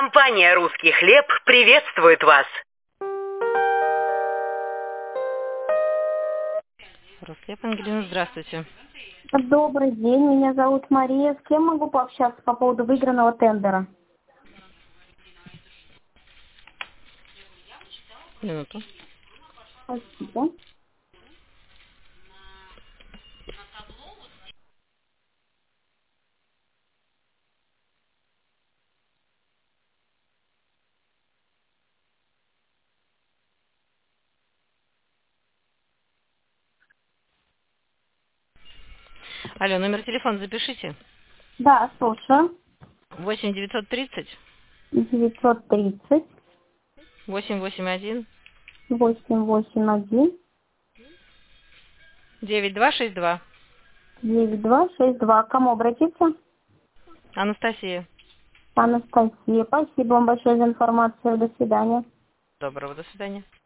Компания «Русский хлеб» приветствует вас. Русхлеб, Ангелина, здравствуйте. Добрый день, меня зовут Мария. С кем могу пообщаться по поводу выигранного тендера? Минуту. Спасибо. Алло, номер телефона запишите. Да, слушаю. 8 930 930 881 881 9262. 9262. К кому обратиться? Анастасия. Анастасия. Спасибо вам большое за информацию. До свидания. Доброго, до свидания.